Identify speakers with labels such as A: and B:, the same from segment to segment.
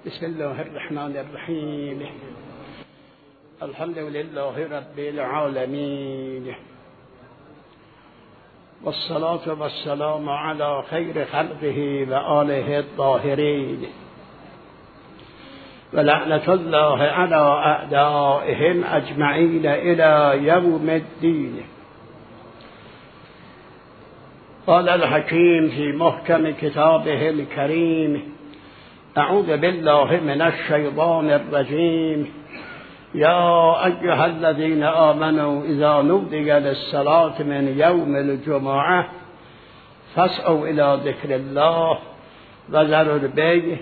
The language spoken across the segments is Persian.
A: بسم الله الرحمن الرحیم. الحمد لله رب العالمین والصلاة والسلام على خیر خلقه و آله الطاهرین و لعنة الله على اعدائهم اجمعین الى یوم الدین. قال الحکیم فی محکم کتابه الکریم: اعوذ بالله من الشیطان الرجیم. یا ایها الذین آمنوا اذا نودی للصلاة من یوم الجمعة فاسعوا الی ذکر الله و ذروا البیع.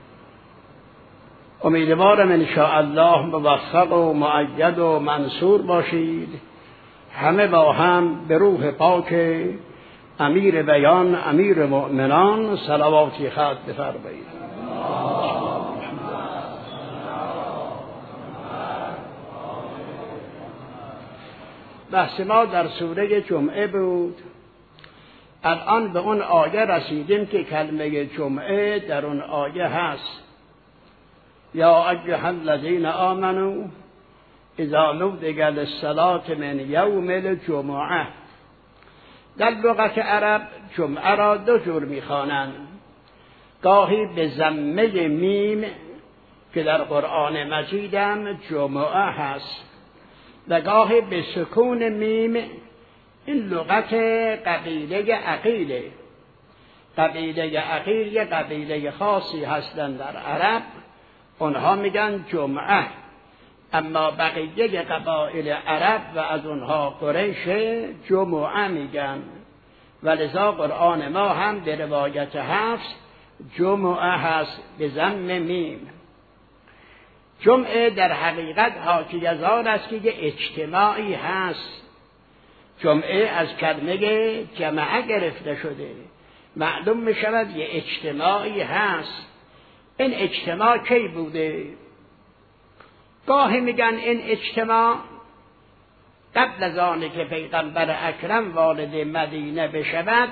A: امیدوارم ان شاء الله موفق و مؤید و منصور باشید. همه با هم به روح پاک امیر بیان امیر مؤمنان صلواتی ختم بفرمایید. بحث ما در سوره جمعه بود. الان به اون آیه رسیدیم که کلمه جمعه در اون آیه هست. یا ایها الذین آمنوا اذا نودی للصلاة من یوم الجمعه. در لغت عرب جمعه را دو جور می‌خوانند. گاهی به ضمه میم که در قرآن مجید هم جمعه هست و گاهی به سکون میم. این لغت قبیله عقیله. قبیله عقیل یه قبیله خاصی هستند در عرب، اونها میگن جمعه. اما بقیه قبایل عرب و از اونها قریش جمعه میگن. ولذا قرآن ما هم به روایت حفص جمعه هست به ضم میم. جمعه در حقیقت حاکی از آن است که یه اجتماعی هست. جمعه از کلمه جمعه گرفته شده. معلوم می شود یه اجتماعی هست. این اجتماع کی بوده؟ گاهی میگن این اجتماع قبل از آنه که پیغمبر اکرم وارد مدینه بشود،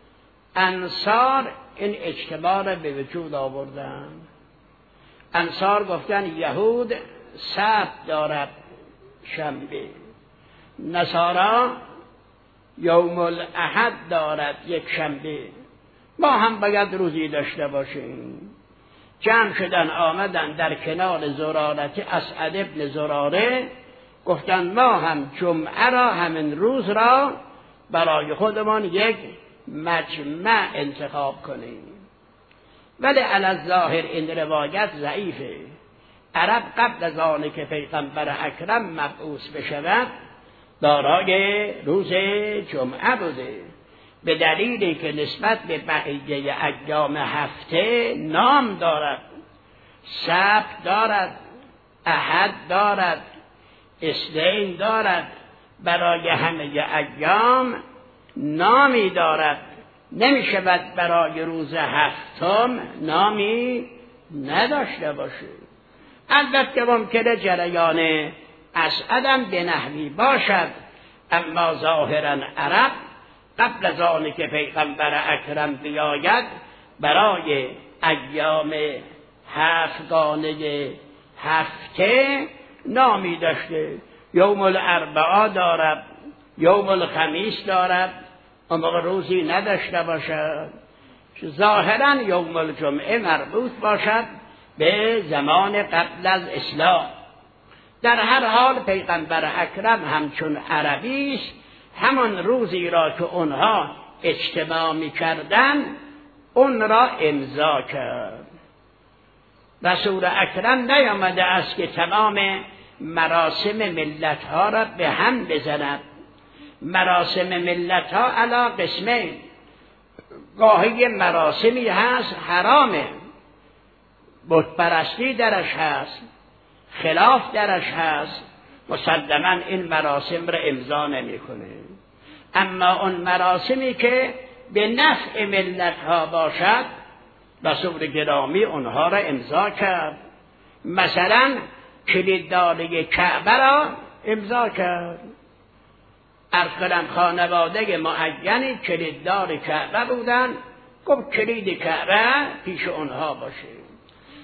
A: انصار این اجتماع را به وجود آوردن. انصار گفتن یهود سبت دارد شنبه، نصارا یوم الاحد دارد یک شنبه، ما هم باید روزی داشته باشیم. جمع شدن آمدن در کنار زرارت اسعد ابن زراره، گفتن ما هم جمعه را همین روز را برای خودمان یک مجمع انتخاب کنیم. ولی علی الظاهر این روایت ضعیفه. عرب قبل از آنه که پیغمبر اکرم مبعوث بشود دارای روز جمعه بوده، به دلیلی که نسبت به بقیه ایام هفته نام دارد. سبت دارد، احد دارد، اثنین دارد. برای همه ایام نامی دارد. نمی شود برای روز هفتم نامی نداشته باشه. البته ممکنه جریان اسعدم به نحوی باشد، اما ظاهرا عرب قبل از آنه که پیغمبر اکرم بیاید برای ایام هفتگانه هفته نامی داشته. یوم الاربعاء دارد، یوم الخمیس دارد، اما روزی نداشته باشد. ظاهرا یوم الجمعه مربوط باشد به زمان قبل از اسلام. در هر حال پیغمبر اکرم همچون عربی است، همان روزی را که اونها اجتماع می‌کردند اون را امضا کرد. رسول اکرم نیامده است که تمام مراسم ملت‌ها را به هم بزند. مراسم ملت‌ها علی قسمین. گاهی مراسمی هست حرامه، بت پرستی درش هست، خلاف درش هست، مسلماً این مراسم را امضا نمی‌کنه. اما اون مراسمی که به نفع ملت‌ها باشد رسول گرامی اونها را امضا کرد. مثلا کلیدداری کعبه را امضا کرد. عرض کنم خانواده معینی کلیددار کعبه بودن، گفت کلید کعبه پیش اونها باشه.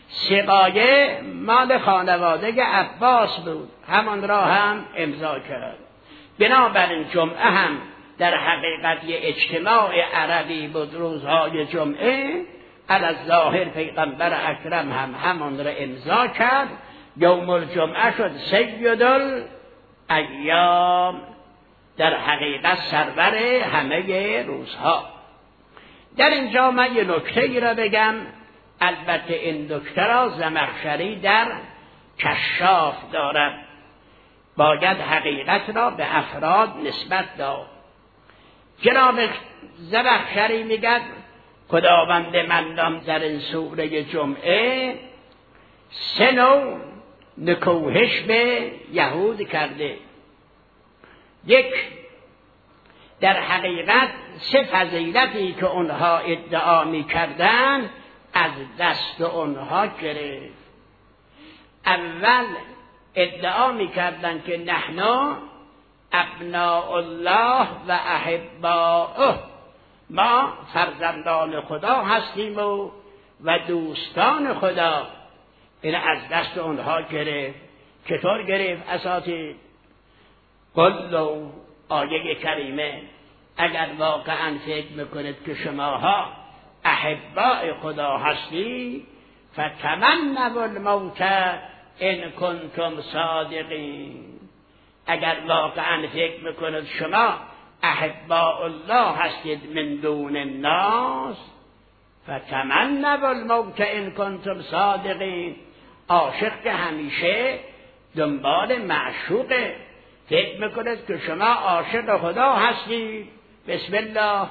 A: سقایه مال خانواده عباس بود، همان را هم امضا کرد. بنابراین جمعه هم در حقیقت یه اجتماع عربی بود، روزهای جمعه. الظاهر پیغمبر اکرم هم همان را امضا کرد، یوم الجمعه شد سید الایام، در حقیقت سرور همه روزها. در اینجا من یه نکته ای را بگم، البته این نکته را زمخشری در کشاف دارد، باید حقیقت را به افراد نسبت داد. جناب زمخشری میگد خداوند منان در این سوره جمعه 3 نوع نکوهش به یهود کرده. یک، در حقیقت 3 فضیلتی که اونها ادعا می‌کردند از دست اونها گرفت. اول ادعا می‌کردند که نحن ابناء الله و احباؤه، ما فرزندان خدا هستیم و دوستان خدا. این از دست اونها گرفت. چطور گرفت اساتید؟ قل آیه کریمه، اگر واقعا فکر میکنید که شماها احباء خدا هستی، فتمنوا الموت ان کنتم صادقین. اگر واقعا فکر میکنید شما احباء الله هستید من دون الناس، فتمنوا الموت ان کنتم صادقین. عاشق که همیشه دنبال معشوقه. فکر میکنید که شما عاشق خدا هستید، بسم الله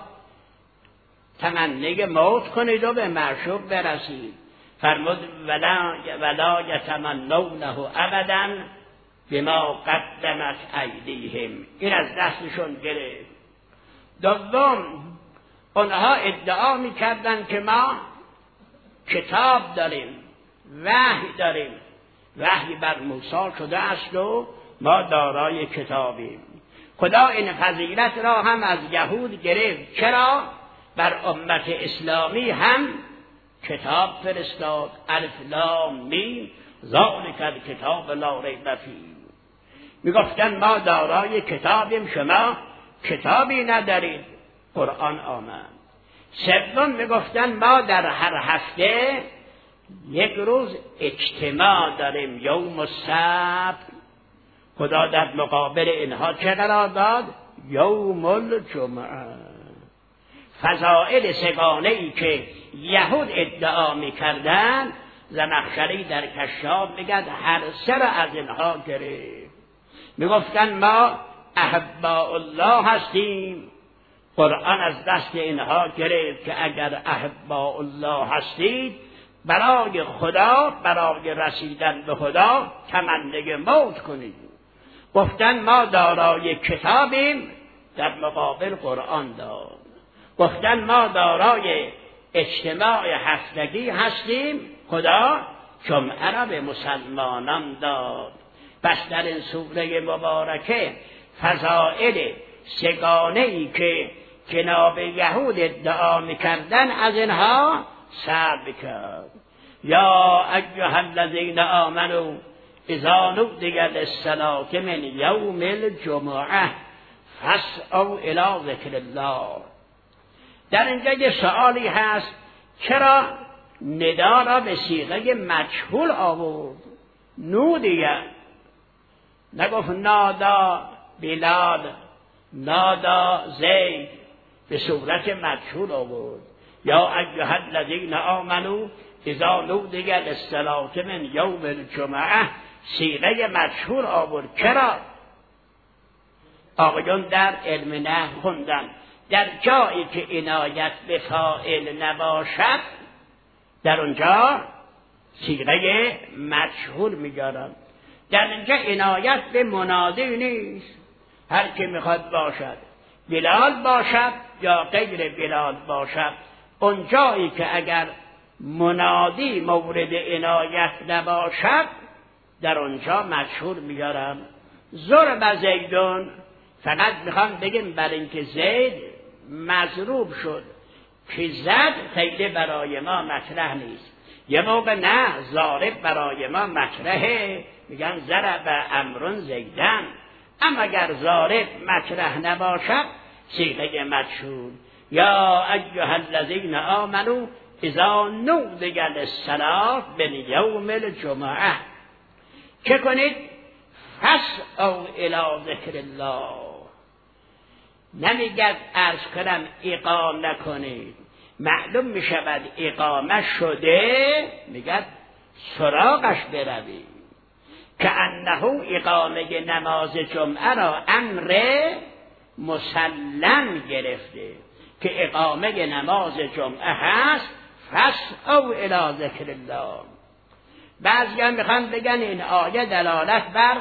A: تمنی موت کنید و به معشوق برسید. فرمود ولا یتمنونه ابدا بما قدمت ایدیهم. این از دستشون گرفت. دوم، اونها ادعا میکردن که ما کتاب داریم، وحی داریم، وحی بر موسی شده است و ما دارای کتابیم. خدا این فضیلت را هم از یهود گرفت. چرا؟ بر امت اسلامی هم کتاب فرستاد. الف لام میم ذالک الکتاب لا ریب فیه. میگفتن ما دارای کتابیم، شما کتابی ندارید. قرآن آمد. سوم میگفتن ما در هر هفته یک روز اجتماع داریم، یوم السبت. خدا در مقابل اینها چه قرار داد؟ یوم الجمعه. فضائل سگانه‌ای که یهود ادعا می‌کردند، زمخشری در کشاف میگد هر 3 را از اینها گرفت. میگفتن ما احباء الله هستیم. قرآن از دست اینها گرفت که اگر احباء الله هستید، برای خدا، برای رسیدن به خدا تمنی موت کنید. گفتن ما دارای کتابیم، در مقابل قرآن داد. گفتن ما دارای اجتماع هفتگی هستیم، خدا جمعه را به مسلمانان داد. پس در این سوره مبارکه فضائل 3گانه‌ای که جناب یهود ادعا می‌کردن از اینها سلب کرد. یا ایها الذین آمنوا اذا نودی للصلاة من یوم الجمعه فاسعوا الی ذکر الله. در اینجا یه سوالی هست، چرا ندا را به صیغه مجهول آورد؟ نودیه، نگفت نادا بلال، نادا زید، به صورت مجهول آورد. یا ایها الذین آمنوا اذا نودی للصلاة من یوم الجمعه، صیغه مجهول آورد. چرا؟ آقایون در علم نحو خوندن، در جایی که عنایت به فاعل نباشد در اونجا صیغه مجهول میگارن. در اینجا عنایت به منادی نیست، هر که میخواد باشد، بلال باشد یا غیر بلال باشد. اون جایی که اگر منادی مورد عنایت نباشد در اونجا مجهول میگارن. ضرب زیدون، فقط میخوام بگم برای اینکه زید مضروب شد، که زد خیلی برای ما مطرح نیست. یه موقع نه، ضارب برای ما مکرهه، میگن ضرب امرون زیدن. اما اگر ضارب مکره نباشد صیغه مجهول. یا ایها الذین آمنوا اذا نودی للصلاة من یوم الجمعه. چه کنید؟ فاسعوا الی ذکر الله. نمیگد عرض کنم اقامه کنید، معلوم میشود اقامه شده، میگد سراغش بروید. که انه اقامه نماز جمعه را امر مسلم گرفته که اقامه نماز جمعه هست. فاسعوا الی ذکر الله. بعضی‌ها میخوان بگن این آیه دلالت بر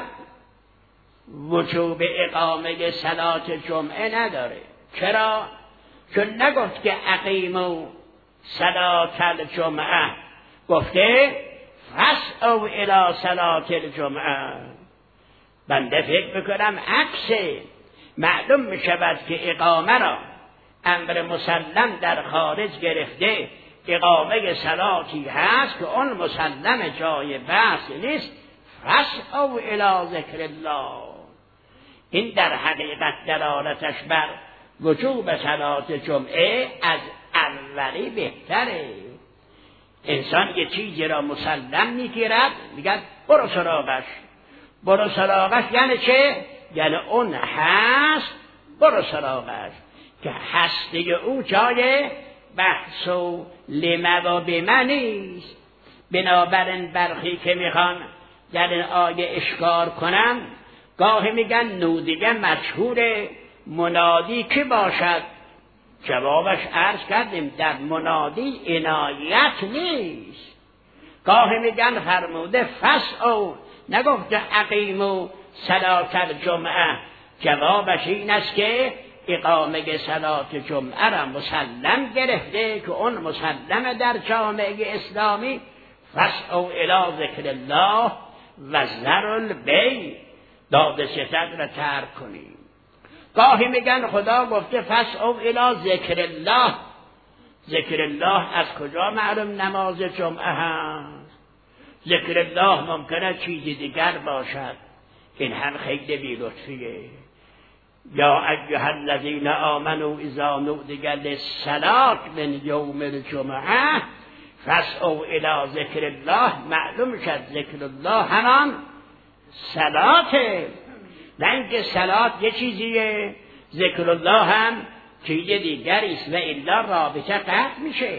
A: وجوب اقامه صلات جمعه نداره. چرا؟ چون نگفت که اقیموا صلات الجمعه، گفته فاسعوا الی صلات الجمعه. بنده فکر میکنم عکسه. معلوم میشود که اقامه را امر مسلم در خارج گرفته، اقامه صلاتی هست که اون مسلم جای بحث نیست. فاسعوا الی ذکر الله. این در حقیقت دلالتش بر وجوب صلات جمعه از اولی بهتره. انسان یه چیزی را مسلم میگیرد، میگن برو سراغش. برو سراغش یعنی چه؟ یعنی اون هست، برو سراغش. که هستی او جای بحث و لمه و بمه نیست. بنابراین برخی که میخوان در این آیه اشکار کنن، گاهی میگن نودیگه مجهوله، منادی که باشد؟ جوابش عرض کردیم در منادی عنایت نیست. گاهی میگن فرموده فاسعوا، نگفته اقیموا صلاة الجمعه. جوابش این است که اقامه صلات جمعه را مسلم گرفته که اون مسلم در جامعه اسلامی. فاسعوا الی ذکر الله و ذروا البیع. داد ستد را ترک کنیم. گاهی میگن خدا گفته فاسعوا الی ذکر الله. ذکر الله از کجا معلوم نماز جمعه هست؟ ذکر الله ممکنه چیزی دیگر باشد. این هم خیلی بی لطفیه. یا ایها الذین آمنوا اذا نودی للصلاة من یوم الجمعه فاسعوا الی ذکر الله. معلوم شد ذکر الله همان صلاته، نه اینکه صلات یه چیزیه، ذکر الله هم چیز دیگری است و الا رابطه قطع میشه.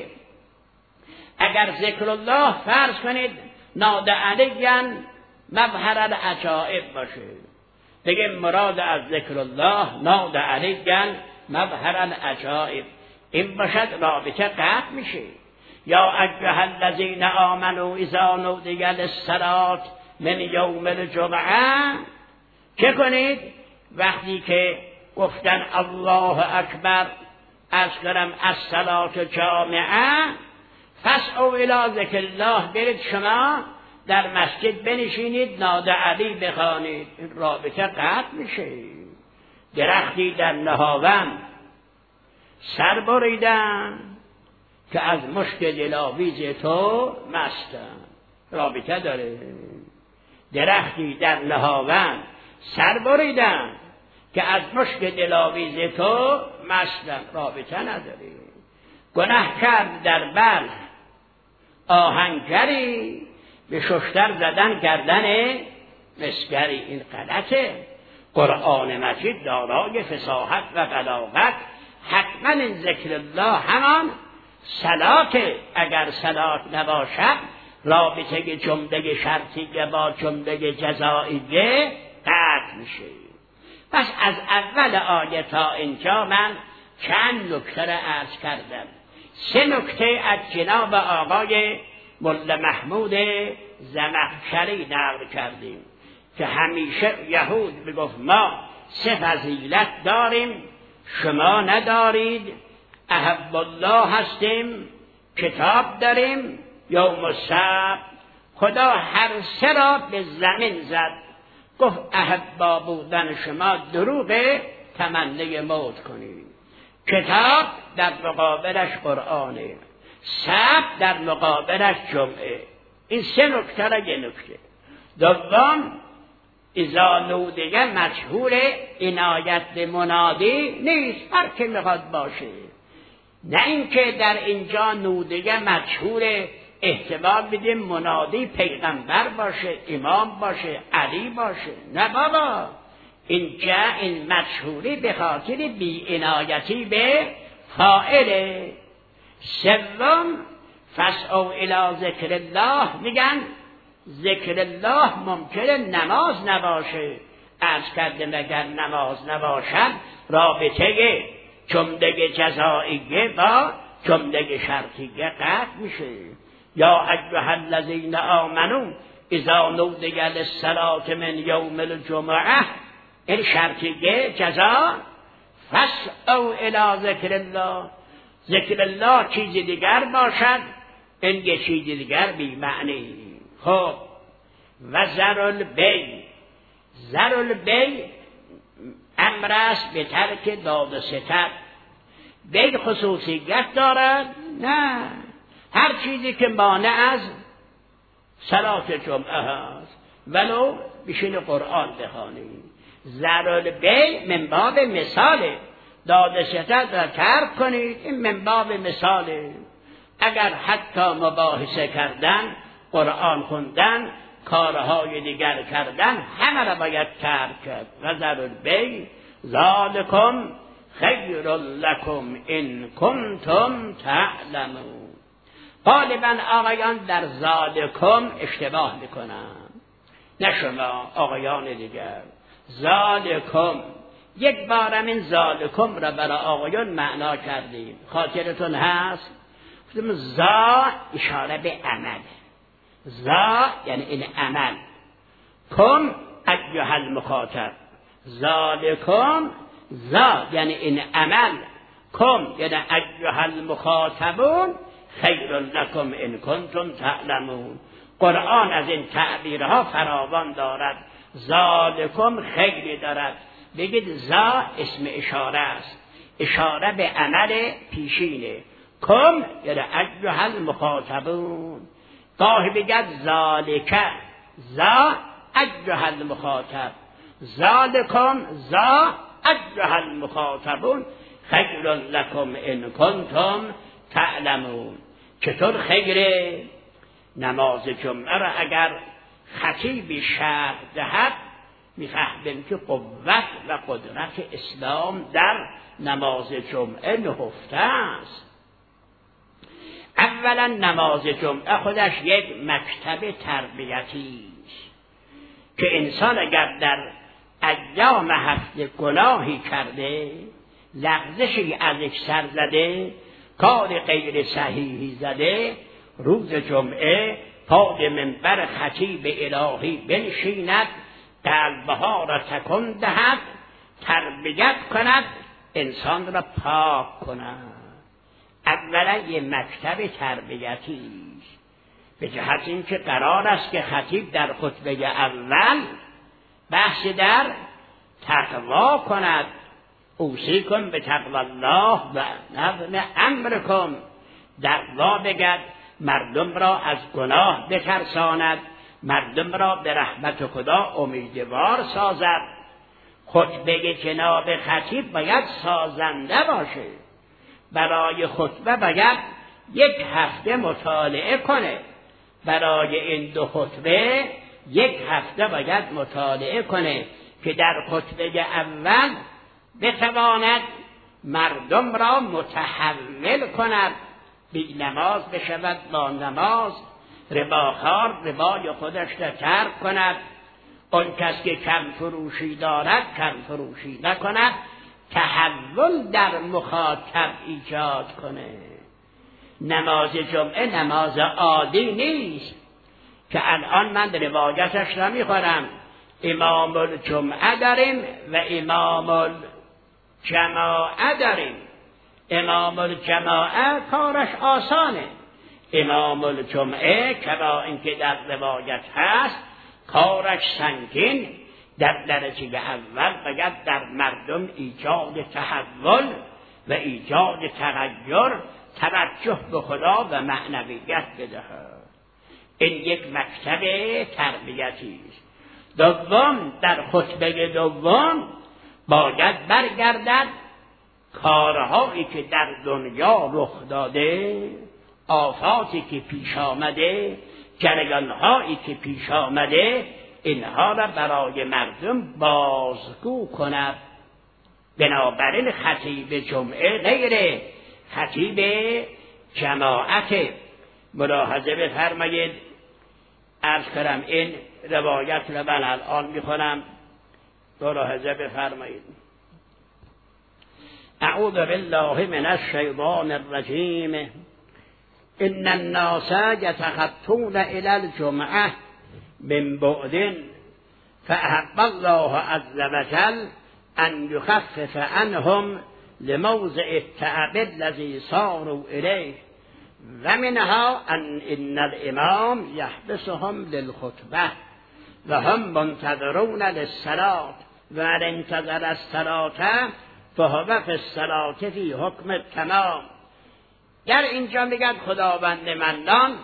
A: اگر ذکر الله فرض کنید نادى علیاً مظهر العجائب باشه، دیگه مراد از ذکر الله نادى علیاً مظهر العجائب، این باشد رابطه قطع میشه. یا ایها الذین آمنوا اذا نودی للصلاة من یوم الجمعه. چه کنید؟ وقتی که گفتن الله اکبر از کرم الصلاة جامعه، فاسعوا الی ذکر الله، برید شما در مسجد بنشینید نادى علی بخوانید. این رابطه قطع میشه. درختی در نهاون سر بریدن که از مشک دلاویز تو مستن، رابطه داره. درختی در نهاون سر بریدن که از مشک دلاویز تو مستن، رابطه نداره. گناه کرد در بلخ آهنگری، به ششتر زدن گردن مسگری. این غلطه. قرآن مجید دارای فصاحت و بلاغت، حتما این ذکر الله همان صلاته. اگر صلات نباشد رابطه جمله شرطیه با جمله جزائیه قطع میشه. پس از اول آیه تا اینجا من چند نکته را عرض کردم. 3 نکته از جناب آقای ملا محمود زمخشری نقل کردیم که همیشه یهود میگفت ما 3 فضیلت داریم شما ندارید. احب الله هستیم، کتاب داریم، یوم السبت. خدا هر 3 را به زمین زد، گفت احبا بودن شما دروغ تمنی موت کنید. کتاب در مقابلش قرآنه، سبت در مقابلش جمعه. این سه نکته را یه نکته. دوم اذا نودیه مجهول عنایت به منادی نیست، هر که میخواد باشه. نه اینکه در اینجا نودیه مجهول احتمال بدیم منادی پیغمبر باشه، امام باشه، علی باشه. نه بابا، اینجا این مجهولی به خاطر بی عنایتی به فاعله. سوم فسعوا الی ذکر الله، میگن ذکر الله ممکنه نماز نباشه. عرض کردم اگر نماز نباشد رابطه جمله جزائیه با جمله شرطیه قطع میشه. یا ایها الذین آمنوا اذا نودی للصلاة من یوم الجمعه، این شرطیه جزا. فسعوا الی ذکر الله، ذکر الله چیز دیگر باشد، این یه چیز دیگر بی معنی. خب و ذرالبی، ذرالبی امر است به ترک داد و ستد. بی خصوصیت دارد؟ نه، هر چیزی که مانع از صلات جمعه هست ولو بشین قرآن بخوانی. ذرالبی من باب مثاله، داد و ستد را ترک کنید، این من باب مثاله. اگر حتی مباحثه کردن، قرآن خوندن، کارهای دیگر کردن، همه را باید ترک کرد. و ذرالبی ذالکم خیر لکم ان کنتم تعلمون. غالبا آقایان در ذالکم اشتباه میکنن، نه شما آقایان دیگر. ذالکم یک بارم این ذالکم را برای آقایان معنا کردیم، خاطرتون هست؟ گفتیم ذا اشاره به عمل، ذا یعنی این عمل، کم ایها المخاطب، ذالکم ذا یعنی این عمل، کم یعنی ایها المخاطبون خیر لکم ان کنتم تعلمون. قرآن از این تعبیرها فراوان دارد. ذالکم خیلی دارد. بگید ذا اسم اشاره است، اشاره به عمل پیشینه. کم یعنی ایها المخاطبون. گاهی بگید ذالک، ذا ایها المخاطب، ذالکم ذا ایها المخاطبون خیر لکم ان کنتم تعلمون. چطور خیره؟ نماز جمعه را اگر خطیبی شرح دهد میفهمیم که قوت و قدرت اسلام در نماز جمعه نهفته است. اولا نماز جمعه خودش یک مکتب تربیتی است که انسان اگر در ایام هفته گناهی کرده، لغزشی از یک سر زده، کار غیر صحیحی زده، روز جمعه پای منبر خطیب الهی بنشیند، قلبها را تکان دهد، تربیت کند، انسان را پاک کند. اولا یه مکتب تربیتی است، به جهت اینکه قرار است که خطیب در خطبه اول بحث در تقوا کند. اوصیکم به تقوی الله و نظم امرکم، دعوا بگد، مردم را از گناه بترساند، مردم را به رحمت خدا امیدوار سازد. خطبه جناب خطیب باید سازنده باشه. برای خطبه باید یک هفته مطالعه کنه، برای این دو خطبه یک هفته باید مطالعه کنه که در خطبه اول بتواند مردم را متحول کند، بی نماز بشود با نماز، رباخوار ربای خودش را ترک کند، اون کس که کم فروشی دارد کم فروشی نکند، تحول در مخاطب ایجاد کنه. نماز جمعه نماز عادی نیست که الان من روایتش را میخورم. امام الجمعه داریم و امام الجماعه داریم. امام الجماعه کارش آسانه، امام الجمعه کرا اینکه در روایت هست کارش سنگین. در درجه اول باید در مردم ایجاد تحول و ایجاد تغییر، توجه به خدا و معنویت بدهد. این یک مکتب تربیتی است. دوم، در خطبه دوم باید برگردد کارهایی که در دنیا رخ داده، آفاتی که پیش آمده، جریانهایی که پیش آمده، اینها را برای مردم بازگو کند. بنابراین خطیب جمعه غیر خطیب جماعت. ملاحظه بفرمایید، عرض کردم این روایت را من الان میخونم، ملاحظه بفرمایید. اعوذ بالله من الشیطان الرجیم. ان الناس یتخطون الی الجمعه من بعد فاحب الله عز وجل ان یخفف عنهم لموضع التعب الذي صاروا الیه و منها ان الامام یحبسهم للخطبه و هم منتظرون للصلاة و من انتظر الصلاة فهو فی الصلاة فی حکم التمام. در اینجا میگن خداوند منان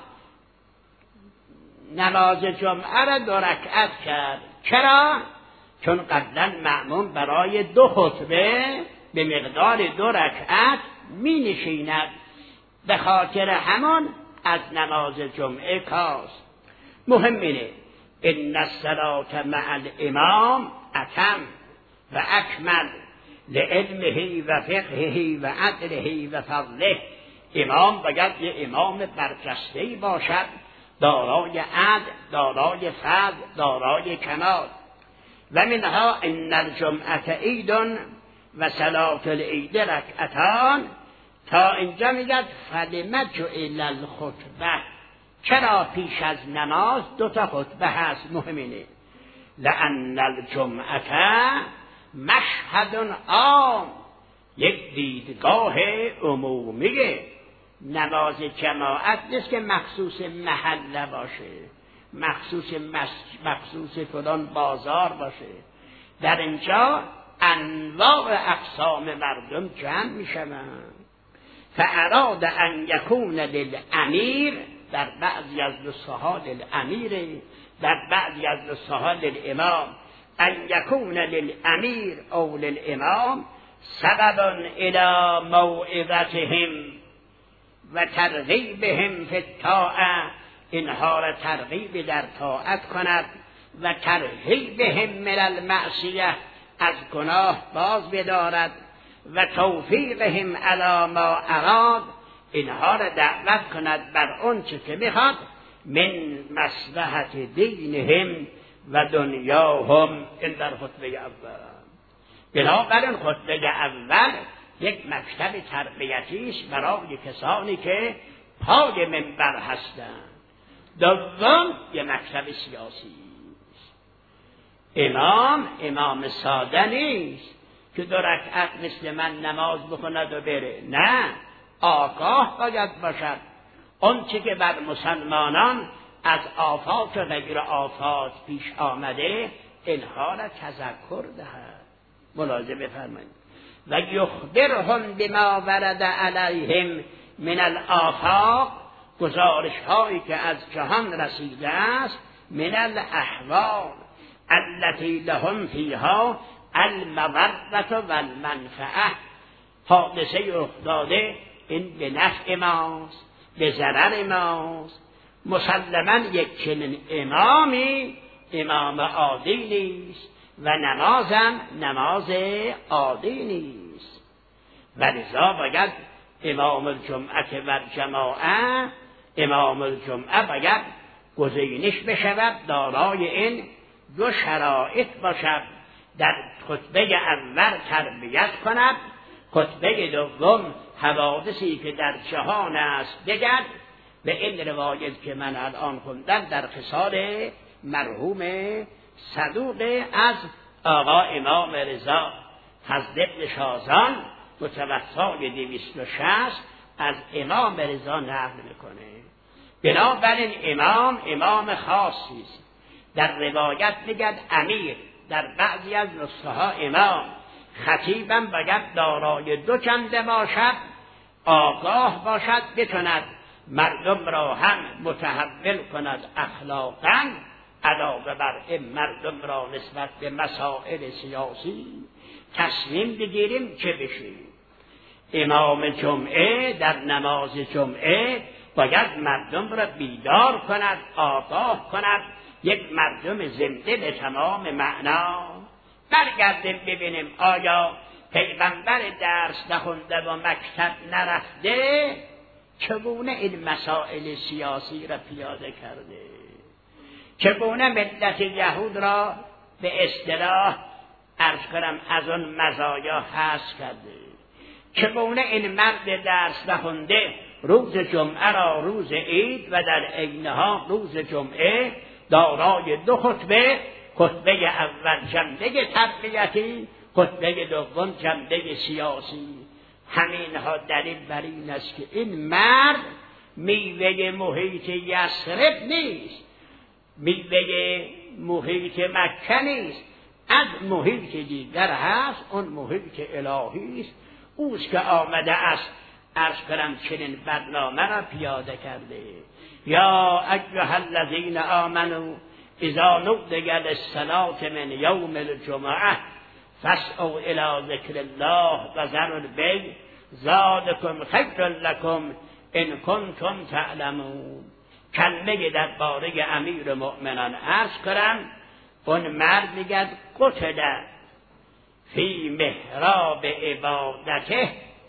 A: نماز جمعه را 2 رکعت کرد. چرا؟ چون قبلا مأموم برای 2 خطبه به مقدار 2 رکعت می نشیند، به خاطر همان از نماز جمعه کاست. مهم اینه ان الصلاة مع الامام اتم و اکمل لعلمه و فقهه و عدله و فضله. امام باید یه امام برجسته‌ای باشد، دارای عدل، دارای فضل، دارای کمال. و منها ان الجمعه عید و صلاة العید رکعتان. تا اینجا میگه فلم جعل الخطبه. چرا پیش از نماز 2 تا خطبه هست؟ مهمینه لان الجمعه مشهد عام، یک دیدگاه عمومیه. نماز جماعت نیست که مخصوص محله باشه، مخصوص فلان بازار باشه. در اینجا انواع اقسام مردم جمع میشوند. فاراد ان یکون للامیر، در بعضی از نسخه‌ها للامیر، در بعضی از نسخه‌ها للامام، ان یکون للامیر او للامام سبب الی موعظتهم و ترغیبهم فی الطاعه. اینها را ترغیب در طاعت کند و ترهیبهم من المعصیه، از گناه باز بدارد و توفیقهم علی ما اراد، اینها را دعوت کند بر اون چه که میخواد من مصلحت دینهم و دنیاهم. این در خطبه اول. بنابراین خطبه اول یک مکتب تربیتی است برای کسانی که پای منبر هستند. دوم یک مکتب سیاسی است. امام ساده نیست که 2 رکعت مثل من نماز بخوند و بره. نه، آگاه باید باشد. اون چه که بر مسلمانان از آفات و غیر آفات پیش آمده اینها را تذکر دهد. ملاحظه بفرمایید. و یخبرهم بما ورد علیهم من الآفاق، گزارش هایی که از جهان رسیده است، من الاحوال التي لهم فیها المودة و المنفعه. حادثه افتاده این به نفع ماست، به ضرر ماست. مسلما یک چنین امامی امام عادی نیست و نمازم نماز عادی نیست. ولذا باید امام الجمعه و جماعه، امام الجمعه باید گزینش بشود، دارای این 2 شرایط باشد. در خطبه اول تربیت کند، خطبه دوم حوادثی که در جهان است بگد. به این روایت که من الان خوندم در خصال مرحوم صدوق از آقا امام رضا حضرت ابن شازان متوفای 260 از امام رضا نقل میکنه. بنابراین امام خاصی است. در روایت میگد امیر، در بعضی از نسخه ها امام. خطیبم باید دارای 2 چنده باشد، آگاه باشد، بتواند مردم را هم متحول کند اخلاقاً، علاوه بر این مردم را نسبت به مسائل سیاسی تصمیم بگیریم چه بشیم. امام جمعه در نماز جمعه باید مردم را بیدار کند، آگاه کند، یک مردم زنده به تمام معنا. برگردیم ببینیم آیا پیغمبر درس نخونده و مکتب نرفته چگونه این مسائل سیاسی را پیاده کرده؟ چگونه ملت یهود را به اصطلاح عرض کنم از اون مزایا حذف کرده؟ چگونه این مرد درس نخونده روز جمعه را روز عید و در عینها روز جمعه دارای دو خطبه، خطبه اول جنبه تربیتی، خطبه دوم جنبه سیاسی. همینها دلیل بر این است که این مرد میوه محیط یثرب نیست، میوه محیط مکه نیست، از محیط دیگر هست، اون محیط الهی است. اوست که آمده است عرض کنم چنین برنامه را پیاده کرده. یا ایها الذین آمنوا اذا نودی للصلاة من یوم الجمعه فاسعوا الی ذکر الله و ذروا البیع ذلکم خیر لکم ان کنتم تعلمون. کلمه درباره امیر مؤمنان عرض کنم، اون مرد میگه قتل فی محراب عبادته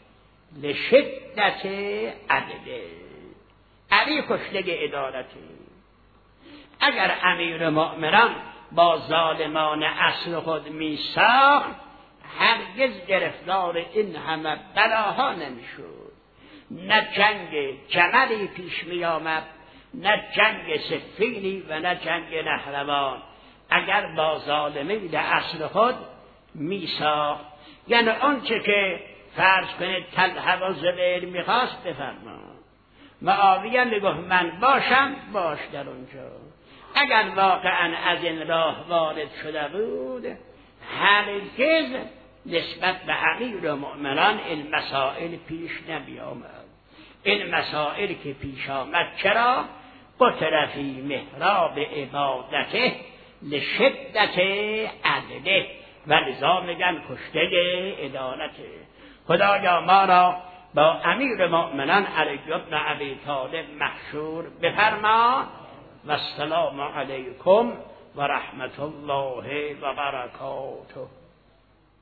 A: لشدت عدله. علی کشته عدالتی. اگر امیر مؤمنان با ظالمان اصل خود میساخت هرگز گرفتار این همه بلاها نمیشد. نه جنگ جملی پیش میآمد، نه جنگ صفینی و نه جنگ نهروان، اگر با ظالمین اصل خود میساخت. یعنی آنچه که فرض کنید طلحه و زبیر میخواست بفرما، معاویه میگفت من باشم، باش در اونجا. اگر واقعا از این راه وارد شده بود هرگز نسبت به امیر مؤمنان این مسائل پیش نمی آمد. این مسائل که پیش آمد چرا؟ قتل فی محراب عبادته لشدت عدله، و لذا میگن کشته عدالته. خدایا ما را با امیر مؤمنان علی بن ابی طالب محشور بفرما. و السلام علیکم و رحمت الله و برکاته.